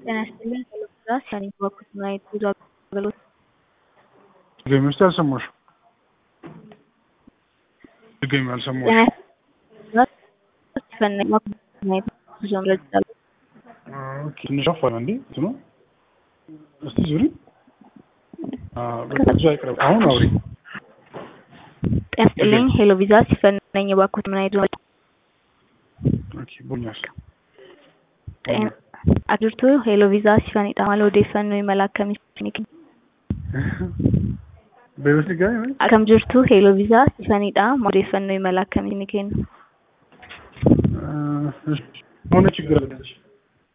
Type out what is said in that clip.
ጤና ይስጥልኝ ሄሎ ሰኒ በኩል ማየት ብዙ አገልግሎት ገመሽ አልሰማሽ ገመሽ አልሰማሽ ፈነኝ ማየት ብዙ አገልግሎት ኦኬ ንሻፋ እንዴ እንትኑ እስቲ ዙሪ በቃ አይቀርም አሁን አውሪ ጤና ይስጥልኝ ሄሎ ቪዛ ሲፈነኝ ባኩት ምን አይዶ ኦኬ ቡኛስ አድርቶ ሄሎ ቪዛ ሲፈን ይጣማል ወደ ፈን ነው ይመላከም ይፍኒክ በውስጥ ጋር አከም ጅርቱ ሄሎ ቪዛ ሲፈን ይጣም ወደ ፈን ነው ይመላከም ይኒከን ሆነ ችግር አለች